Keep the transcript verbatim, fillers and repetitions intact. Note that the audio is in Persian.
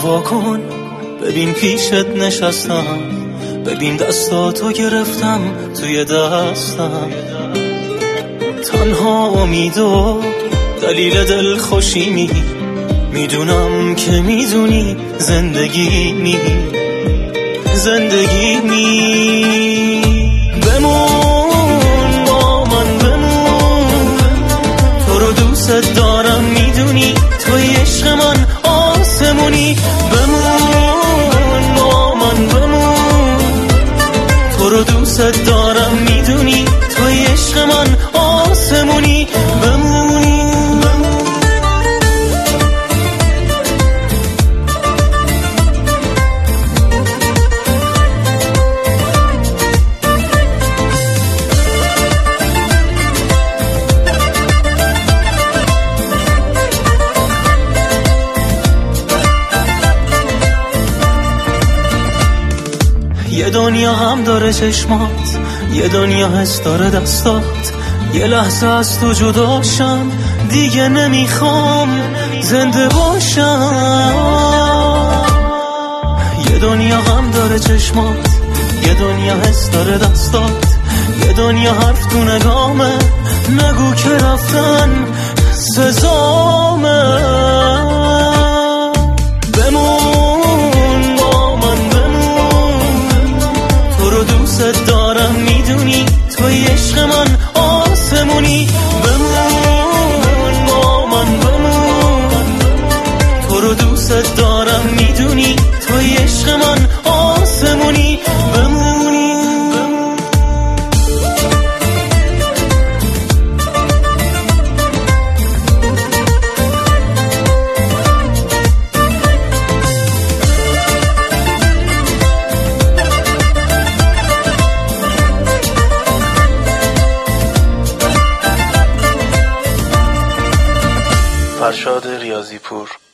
واکن، ببین پیشت نشستم، ببین دستاتو گرفتم توی دستم. تنها امید و دلیل دل خوشی می، میدونم که میدونی زندگی می، زندگی می. بمون با من بمون، تو رو دوست دارم میدونی، توی عشق من آسمونی. بمون با من بمون، تو رو دوست دارم میدونی، توی عشق من آسمونی. بمونی یه دنیا هم داره چشمات، یه دنیا حس داره دستات. یه لحظه از تو جداشم، دیگه نمیخوام زنده باشم. یه دنیا هم داره چشمات، یه دنیا حس داره دستات. یه دنیا حرف تو نگامه، نگو که رفتن سزامه. بمون با من بمون، تو رو دوست دارم میدونی، توی عشق من آسمونی. بمون با من بمون، تو رو دوست دارم میدونی، توی عشق من آسمونی. بمونی فرشاد ریاضی پور.